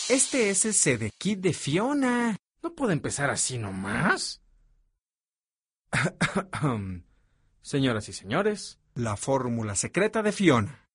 Este es el CD Kit de Fiona. ¿No puede empezar así nomás? Señoras y señores, la fórmula secreta de Fiona.